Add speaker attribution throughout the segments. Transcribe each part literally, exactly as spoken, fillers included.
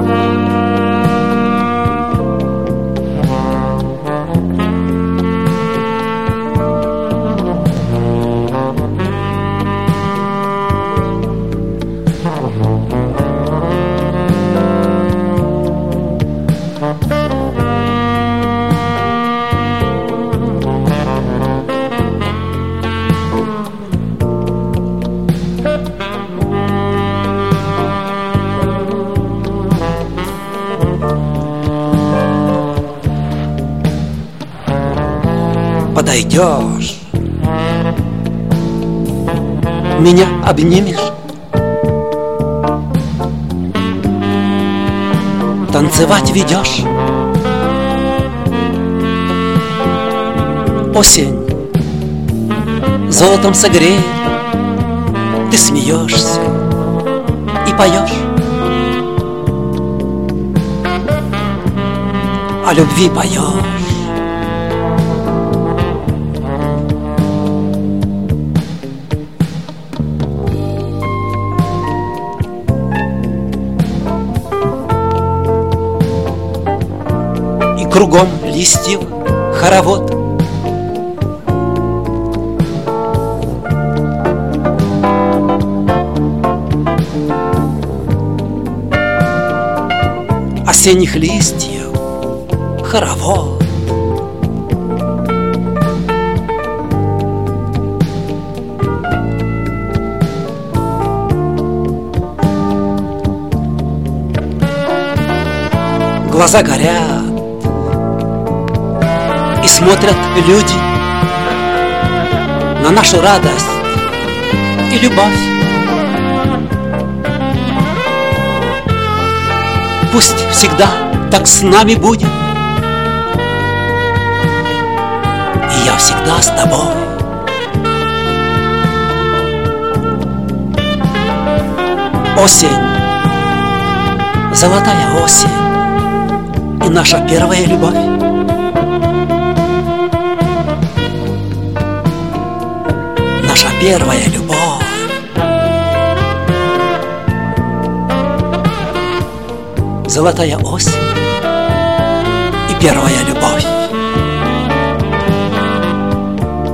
Speaker 1: Подойдешь, меня обнимешь, танцевать ведешь. Осень золотом согреет, ты смеешься и поешь. О любви поешь. Кругом листьев хоровод. Осенних листьев хоровод. Глаза горят, и смотрят люди на нашу радость и любовь. Пусть всегда так с нами будет, и я всегда с тобой. Осень, золотая осень, и наша первая любовь. Наша первая любовь. Золотая осень и первая любовь.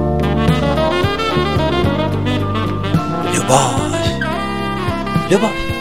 Speaker 1: Любовь, любовь.